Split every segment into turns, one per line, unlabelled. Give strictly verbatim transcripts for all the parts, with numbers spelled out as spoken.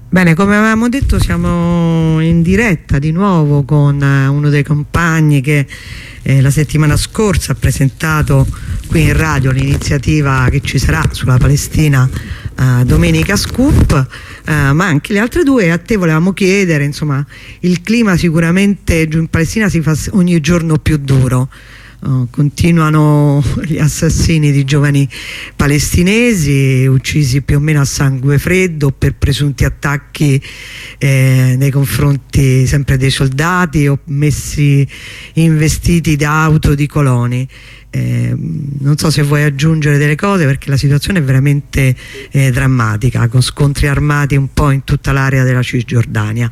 Bene, come avevamo detto siamo in diretta di nuovo con eh, uno dei compagni che eh, la settimana scorsa ha presentato qui in radio l'iniziativa che ci sarà sulla Palestina eh, Domenica Scoop, eh, ma anche le altre due. A te volevamo chiedere, insomma, il clima sicuramente giù in Palestina si fa ogni giorno più duro. Uh, continuano gli assassini di giovani palestinesi uccisi più o meno a sangue freddo per presunti attacchi eh, nei confronti sempre dei soldati o messi in vestiti d'auto di coloni. Eh, non so se vuoi aggiungere delle cose, perché la situazione è veramente eh, drammatica, con scontri armati un po' in tutta l'area della Cisgiordania.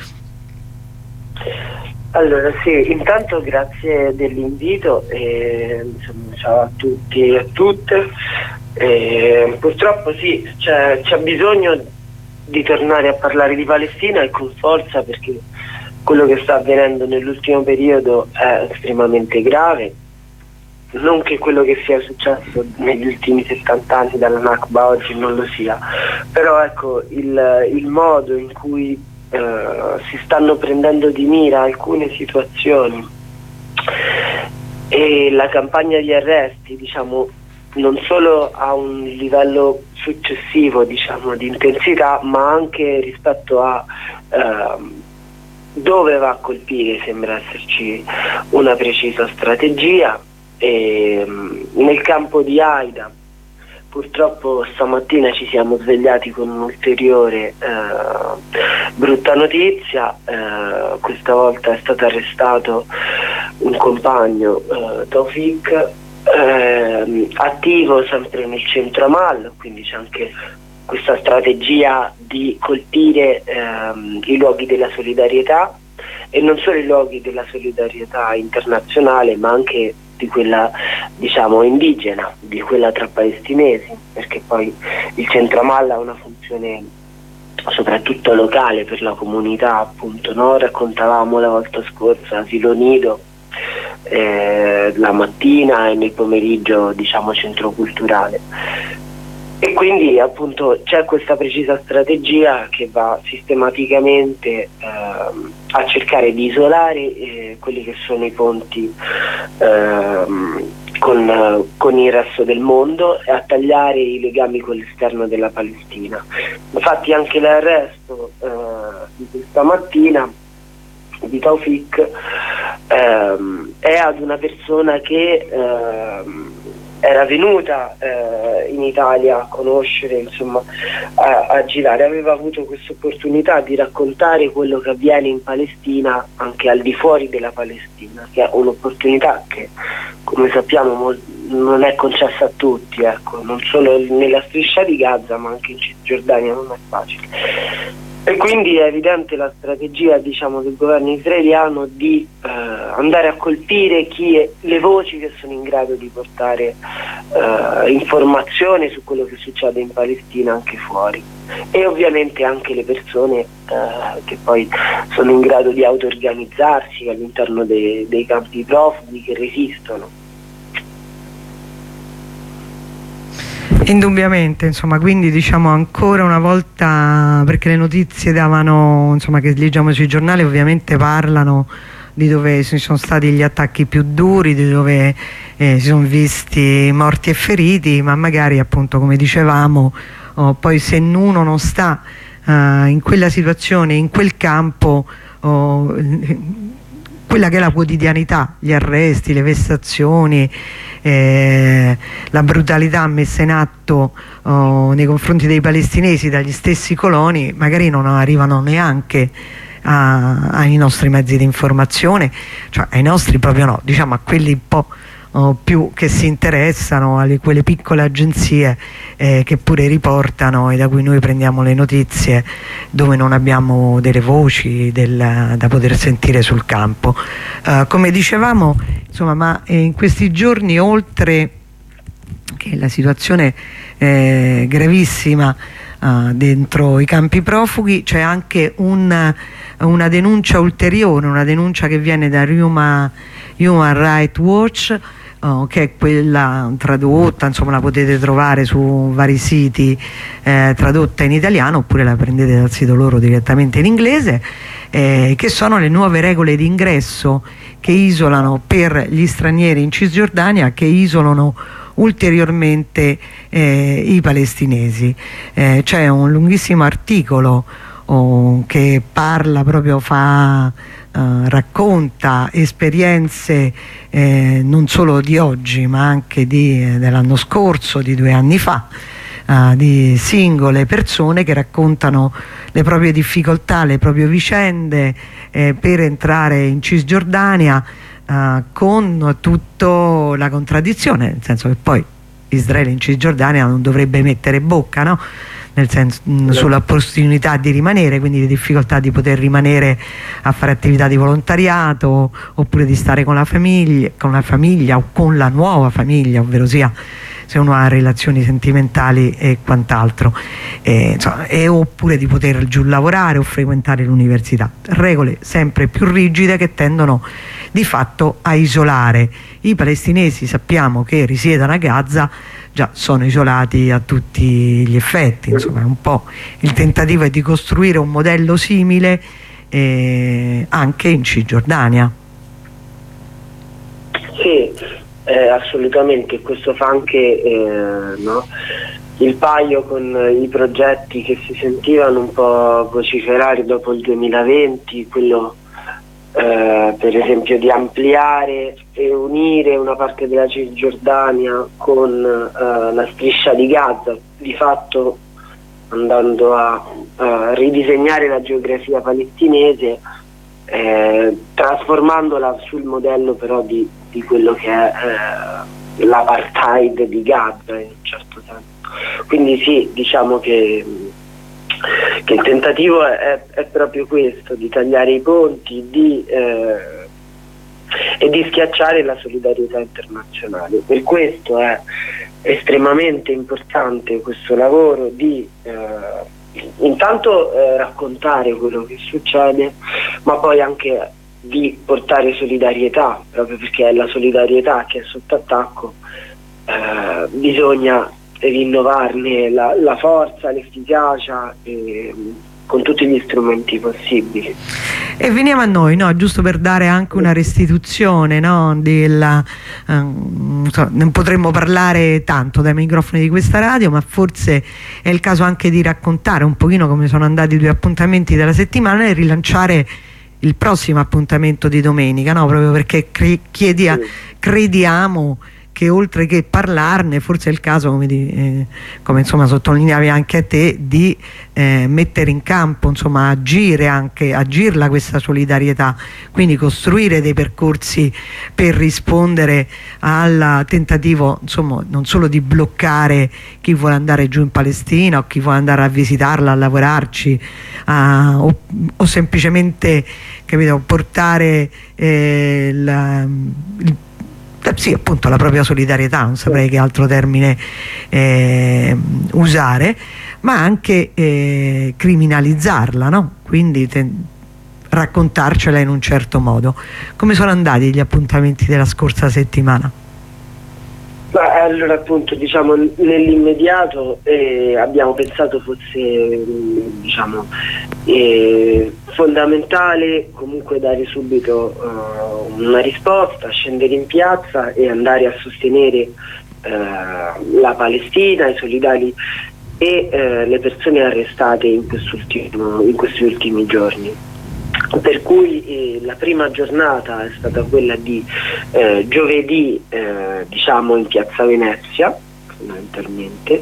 Allora sì, intanto grazie dell'invito, e, insomma, ciao a tutti e a tutte. E, purtroppo sì, c'è bisogno di tornare a parlare di Palestina, e con forza, perché quello che sta avvenendo nell'ultimo periodo è estremamente grave. Non che quello che sia successo negli ultimi settanta anni dalla Nakba oggi non lo sia, però ecco il, il modo in cui Uh, si stanno prendendo di mira alcune situazioni e la campagna di arresti, diciamo, non solo a un livello successivo, diciamo, di intensità, ma anche rispetto a uh, dove va a colpire sembra esserci una precisa strategia. E, um, nel campo di Aida purtroppo stamattina ci siamo svegliati con un'ulteriore eh, brutta notizia. Eh, questa volta è stato arrestato un compagno, eh, Taufik, eh, attivo sempre nel centro Amal, quindi c'è anche questa strategia di colpire ehm, i luoghi della solidarietà, e non solo i luoghi della solidarietà internazionale, ma anche di quella, diciamo, indigena, di quella tra palestinesi, perché poi il centro Amal ha una funzione soprattutto locale per la comunità, appunto, no? Raccontavamo la volta scorsa asilo nido eh, la mattina, e nel pomeriggio, diciamo, centro culturale. E quindi appunto c'è questa precisa strategia che va sistematicamente eh, a cercare di isolare eh, quelli che sono i ponti eh, con, con il resto del mondo, e a tagliare i legami con l'esterno della Palestina. Infatti anche l'arresto eh, di questa mattina di Taufik eh, è ad una persona che eh, era venuta eh, in Italia a conoscere, insomma, a, a girare, aveva avuto questa opportunità di raccontare quello che avviene in Palestina anche al di fuori della Palestina, che è un'opportunità che, come sappiamo, non è concessa a tutti, ecco, non solo nella striscia di Gaza ma anche in Cisgiordania non è facile. E quindi è evidente la strategia, diciamo, del governo israeliano di eh, andare a colpire chi è, le voci che sono in grado di portare eh, informazione su quello che succede in Palestina anche fuori, e ovviamente anche le persone eh, che poi sono in grado di auto-organizzarsi all'interno dei, dei campi profughi, che resistono.
Indubbiamente, insomma, quindi diciamo ancora una volta, perché le notizie davano, insomma, che leggiamo sui giornali ovviamente parlano di dove ci sono stati gli attacchi più duri, di dove eh, si sono visti morti e feriti, ma magari, appunto, come dicevamo, oh, poi se uno non sta uh, in quella situazione, in quel campo, oh, quella che è la quotidianità, gli arresti, le vessazioni, eh, la brutalità messa in atto oh, nei confronti dei palestinesi dagli stessi coloni, magari non arrivano neanche a, ai nostri mezzi di informazione, cioè ai nostri proprio no, diciamo a quelli un po' oh, più che si interessano, alle quelle piccole agenzie eh, che pure riportano e da cui noi prendiamo le notizie, dove non abbiamo delle voci del, da poter sentire sul campo. Uh, come dicevamo, insomma, ma eh, in questi giorni, oltre che la situazione eh, gravissima uh, dentro i campi profughi, c'è anche un, una denuncia ulteriore, una denuncia che viene da Human, Human Rights Watch, oh, che è quella tradotta, insomma la potete trovare su vari siti, eh, tradotta in italiano, oppure la prendete dal sito loro direttamente in inglese, eh, che sono le nuove regole di ingresso che isolano per gli stranieri in Cisgiordania, che isolano ulteriormente eh, i palestinesi. Eh, c'è un lunghissimo articolo oh, che parla proprio, fa Uh, racconta esperienze eh, non solo di oggi ma anche eh, dell'anno scorso, di due anni fa, uh, di singole persone che raccontano le proprie difficoltà, le proprie vicende eh, per entrare in Cisgiordania, uh, con tutta la contraddizione, nel senso che poi Israele in Cisgiordania non dovrebbe mettere bocca, no? Nel senso, mh, sulla possibilità di rimanere, quindi le difficoltà di poter rimanere a fare attività di volontariato, oppure di stare con la famiglia, con la famiglia o con la nuova famiglia, ovvero sia se uno ha relazioni sentimentali e quant'altro, e, insomma, e oppure di poter giù lavorare o frequentare l'università. Regole sempre più rigide che tendono di fatto a isolare i palestinesi. Sappiamo che risiedono a Gaza, già sono isolati a tutti gli effetti, insomma un po' il tentativo è di costruire un modello simile eh, anche in Cisgiordania.
Sì, eh, assolutamente, questo fa anche eh, no, il paio con i progetti che si sentivano un po' vociferare dopo il duemilaventi, quello Eh, per esempio di ampliare e unire una parte della Cisgiordania con eh, la striscia di Gaza, di fatto andando a, a ridisegnare la geografia palestinese, eh, trasformandola sul modello però di, di quello che è eh, l'apartheid di Gaza in un certo senso. Quindi sì, diciamo che che il tentativo è, è proprio questo, di tagliare i ponti di, eh, e di schiacciare la solidarietà internazionale. Per questo è estremamente importante questo lavoro di eh, intanto eh, raccontare quello che succede, ma poi anche di portare solidarietà, proprio perché è la solidarietà che è sotto attacco. Eh, bisogna rinnovarne la, la forza, l'efficacia, eh, con tutti gli strumenti possibili.
E veniamo a noi, no? Giusto per dare anche una restituzione, no? Della, um, so, non potremmo parlare tanto dai microfoni di questa radio, ma forse è il caso anche di raccontare un pochino come sono andati i due appuntamenti della settimana e rilanciare il prossimo appuntamento di domenica, no? Proprio perché cre chiedia, sì. crediamo che oltre che parlarne, forse è il caso, come, di, eh, come insomma sottolineavi anche a te, di eh, mettere in campo, insomma agire anche, agirla questa solidarietà, quindi costruire dei percorsi per rispondere al tentativo, insomma, non solo di bloccare chi vuole andare giù in Palestina o chi vuole andare a visitarla, a lavorarci, a, o, o semplicemente, capito, portare eh, la, il sì, appunto la propria solidarietà, non saprei che altro termine eh, usare, ma anche eh, criminalizzarla, no? Quindi raccontarcela in un certo modo. Come sono andati gli appuntamenti della scorsa settimana?
Beh, allora appunto diciamo nell'immediato eh, abbiamo pensato fosse diciamo eh, fondamentale comunque dare subito uh, una risposta, scendere in piazza e andare a sostenere uh, la Palestina, i solidari e uh, le persone arrestate in, quest'ultimo, in questi ultimi giorni. Per cui eh, la prima giornata è stata quella di eh, giovedì eh, diciamo in piazza Venezia fondamentalmente,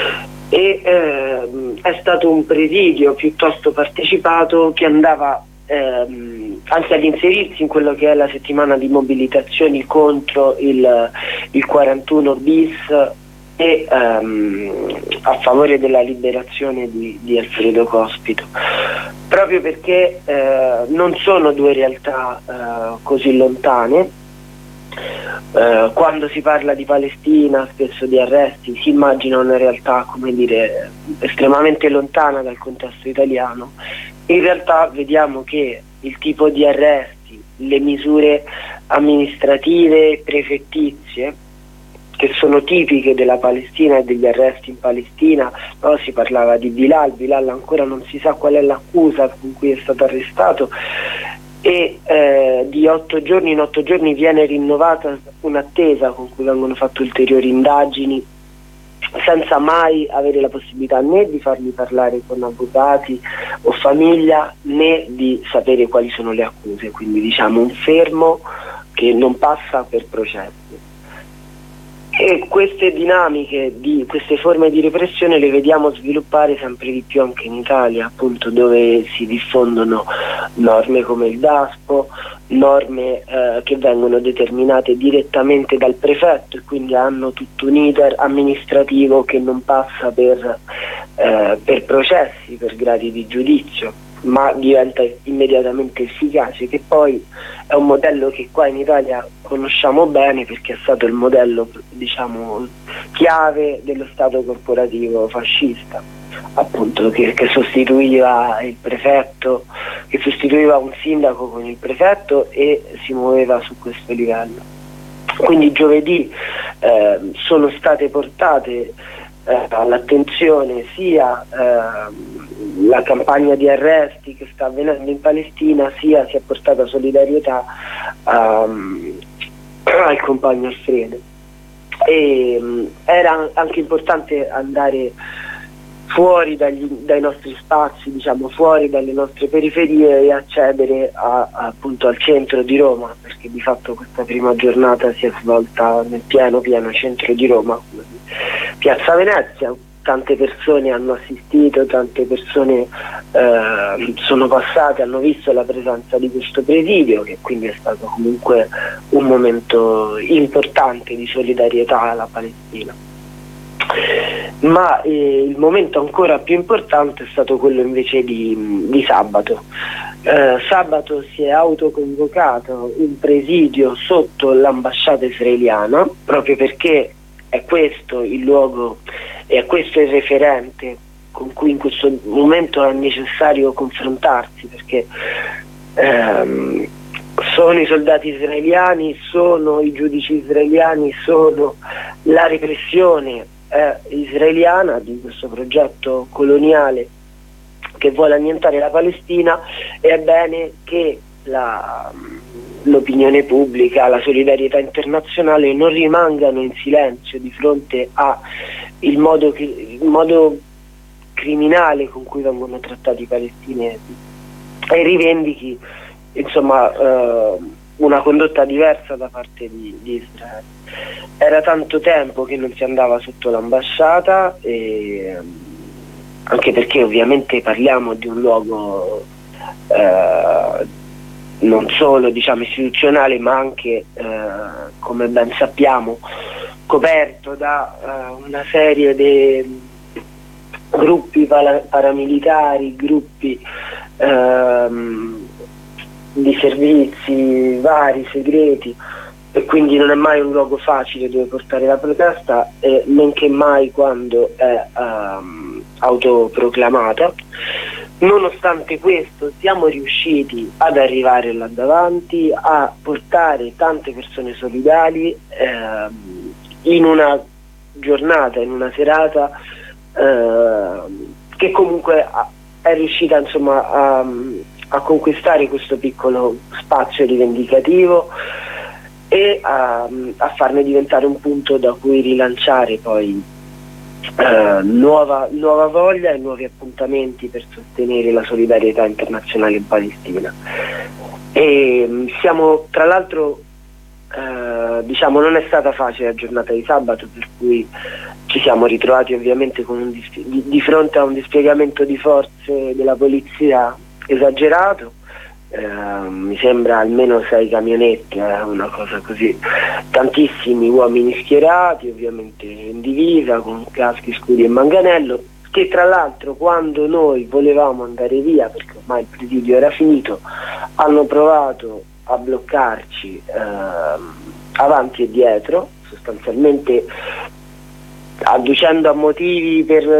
e eh, è stato un presidio piuttosto partecipato che andava ehm, anche ad inserirsi in quello che è la settimana di mobilitazioni contro il, il quarantuno bis e um, a favore della liberazione di, di Alfredo Cospito, proprio perché eh, non sono due realtà eh, così lontane. Eh, quando si parla di Palestina, spesso di arresti, si immagina una realtà, come dire, estremamente lontana dal contesto italiano. In realtà vediamo che il tipo di arresti le misure amministrative prefettizie che sono tipiche della Palestina e degli arresti in Palestina. No? Si parlava di Bilal, Bilal ancora non si sa qual è l'accusa con cui è stato arrestato, e eh, di otto giorni in otto giorni viene rinnovata un'attesa con cui vengono fatte ulteriori indagini, senza mai avere la possibilità né di farli parlare con avvocati o famiglia, né di sapere quali sono le accuse, quindi diciamo un fermo che non passa per processi. E queste dinamiche, di, queste forme di repressione le vediamo sviluppare sempre di più anche in Italia, appunto, dove si diffondono norme come il DASPO, norme eh, che vengono determinate direttamente dal prefetto e quindi hanno tutto un iter amministrativo che non passa per, eh, per processi, per gradi di giudizio, ma diventa immediatamente efficace, che poi è un modello che qua in Italia conosciamo bene perché è stato il modello, diciamo, chiave dello Stato corporativo fascista, appunto, che, che sostituiva il prefetto, che sostituiva un sindaco con il prefetto e si muoveva su questo livello. Quindi giovedì eh, sono state portate eh, all'attenzione sia eh, la campagna di arresti che sta avvenendo in Palestina, sia si è portata solidarietà um, al compagno Alfredo. E um, era anche importante andare fuori dagli, dai nostri spazi, diciamo fuori dalle nostre periferie, e accedere a, a, appunto al centro di Roma, perché di fatto questa prima giornata si è svolta nel pieno pieno centro di Roma, Piazza Venezia. Tante persone hanno assistito, tante persone eh, sono passate, hanno visto la presenza di questo presidio, che quindi è stato comunque un momento importante di solidarietà alla Palestina. Ma eh, il momento ancora più importante è stato quello invece di, di sabato. Eh, sabato si è autoconvocato un presidio sotto l'ambasciata israeliana, proprio perché è questo il luogo e è questo il referente con cui in questo momento è necessario confrontarsi, perché ehm, sono i soldati israeliani, sono i giudici israeliani, sono la repressione eh, israeliana di questo progetto coloniale che vuole annientare la Palestina. E è bene che la l'opinione pubblica, la solidarietà internazionale non rimangano in silenzio di fronte a il modo, il modo criminale con cui vengono trattati i palestinesi, e rivendichi insomma eh, una condotta diversa da parte di, di Israele. Era tanto tempo che non si andava sotto l'ambasciata, e anche perché ovviamente parliamo di un luogo eh, non solo, diciamo, istituzionale, ma anche eh, come ben sappiamo coperto da uh, una serie di gruppi paramilitari, gruppi ehm, di servizi vari, segreti, e quindi non è mai un luogo facile dove portare la protesta, e men che mai quando è um, autoproclamata. Nonostante questo siamo riusciti ad arrivare là davanti, a portare tante persone solidali ehm, in una giornata, in una serata ehm, che comunque ha, è riuscita insomma a, a conquistare questo piccolo spazio rivendicativo e a, a farne diventare un punto da cui rilanciare poi Uh, nuova, nuova voglia e nuovi appuntamenti per sostenere la solidarietà internazionale in Palestina. E um, siamo, tra l'altro, uh, diciamo, non è stata facile la giornata di sabato, per cui ci siamo ritrovati ovviamente con un dis- di, di fronte a un dispiegamento di forze della polizia esagerato. Uh, mi sembra almeno sei camionetti, eh, una cosa così, tantissimi uomini schierati, ovviamente in divisa, con caschi, scudi e manganello, che tra l'altro quando noi volevamo andare via, perché ormai il presidio era finito, hanno provato a bloccarci uh, avanti e dietro, sostanzialmente adducendo a motivi per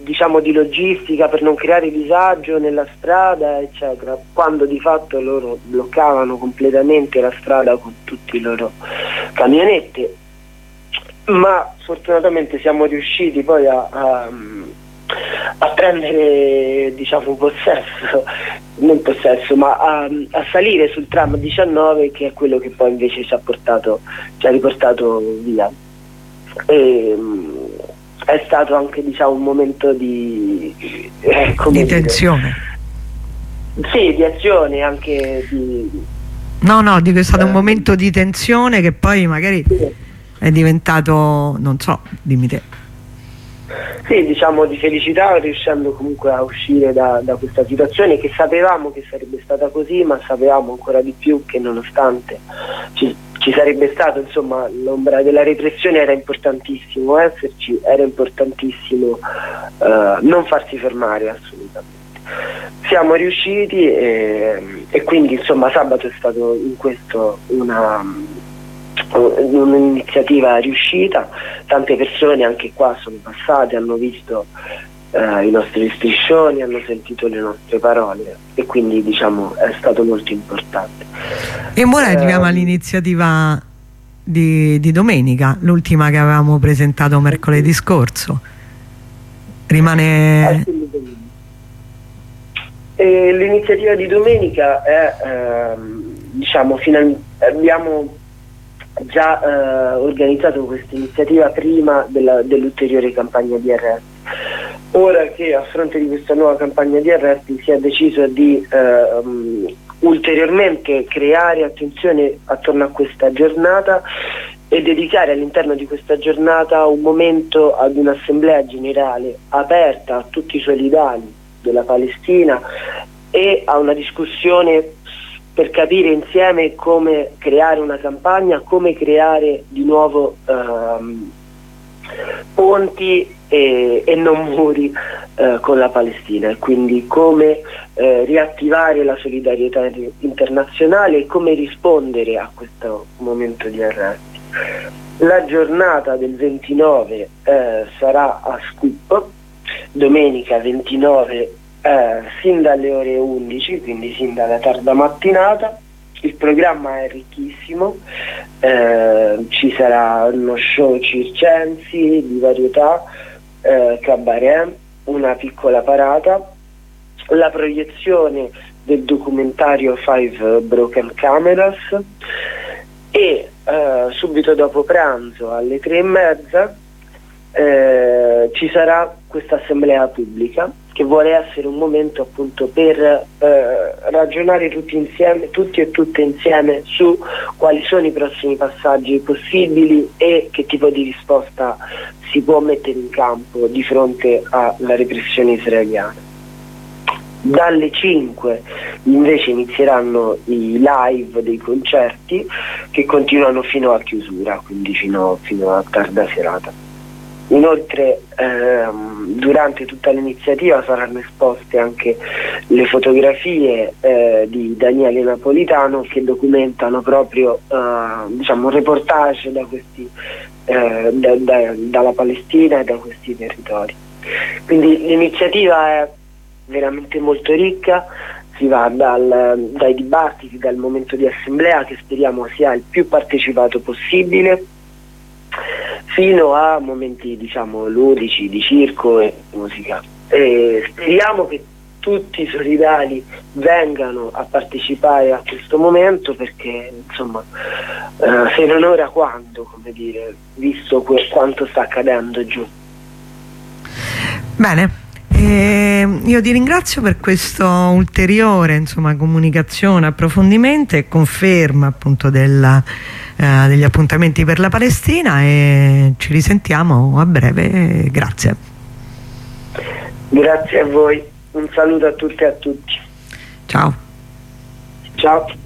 diciamo di logistica per non creare disagio nella strada eccetera, quando di fatto loro bloccavano completamente la strada con tutti i loro camionetti. Ma fortunatamente siamo riusciti poi a, a, a prendere, diciamo, possesso, non possesso, ma a, a salire sul tram diciannove, che è quello che poi invece ci ha portato, ci ha riportato via. E, è stato anche, diciamo, un momento di, eh, come
di
dire,
tensione.
Sì, di azione, anche di...
No, no, dico è stato eh, un momento di tensione che poi magari sì. È diventato, non so, dimmi te.
Sì, diciamo di felicità, riuscendo comunque a uscire da, da questa situazione, che sapevamo che sarebbe stata così, ma sapevamo ancora di più che nonostante ci, ci sarebbe stato, insomma, l'ombra della repressione, era importantissimo esserci, era importantissimo eh, non farsi fermare assolutamente. Siamo riusciti e, e quindi, insomma, sabato è stato in questo una... un'iniziativa riuscita, tante persone anche qua sono passate, hanno visto eh, i nostri striscioni, hanno sentito le nostre parole e quindi, diciamo, è stato molto importante.
E ora arriviamo eh, all'iniziativa di, di domenica, l'ultima che avevamo presentato mercoledì scorso. Rimane...
E l'iniziativa di domenica è, ehm, diciamo, final... abbiamo già eh, organizzato questa iniziativa prima dell'ulteriore campagna di arresti. Ora che a fronte di questa nuova campagna di arresti si è deciso di eh, um, ulteriormente creare attenzione attorno a questa giornata e dedicare all'interno di questa giornata un momento ad un'assemblea generale aperta a tutti i solidali della Palestina e a una discussione per capire insieme come creare una campagna, come creare di nuovo ehm, ponti e, e non muri eh, con la Palestina, e quindi come eh, riattivare la solidarietà internazionale e come rispondere a questo momento di arresti. La giornata del ventinove eh, sarà a Scoop, domenica ventinove, Eh, sin dalle ore undici, quindi sin dalla tarda mattinata. Il programma è ricchissimo, eh, ci sarà uno show circensi di varietà, eh, cabaret, una piccola parata, la proiezione del documentario Five Broken Cameras e eh, subito dopo pranzo alle tre e mezza eh, ci sarà questa assemblea pubblica che vuole essere un momento appunto per eh, ragionare tutti insieme, tutti e tutte insieme, su quali sono i prossimi passaggi possibili e che tipo di risposta si può mettere in campo di fronte alla repressione israeliana. Dalle cinque invece inizieranno i live dei concerti che continuano fino a chiusura, quindi fino, fino a tarda serata. Inoltre ehm, durante tutta l'iniziativa saranno esposte anche le fotografie eh, di Daniele Napolitano che documentano proprio eh, diciamo, un reportage da questi, eh, da, da, dalla Palestina e da questi territori. Quindi l'iniziativa è veramente molto ricca, si va dal, dai dibattiti, dal momento di assemblea che speriamo sia il più partecipato possibile, fino a momenti, diciamo, ludici, di circo e musica. E speriamo che tutti i solidali vengano a partecipare a questo momento, perché, insomma, eh, se non ora quando, come dire, visto quanto sta accadendo giù.
Bene, eh, io ti ringrazio per questo ulteriore, insomma, comunicazione, approfondimento e conferma appunto della Eh, degli appuntamenti per la Palestina, e ci risentiamo a breve. Grazie.
Grazie a voi, un saluto a tutte e a tutti.
Ciao.
Ciao.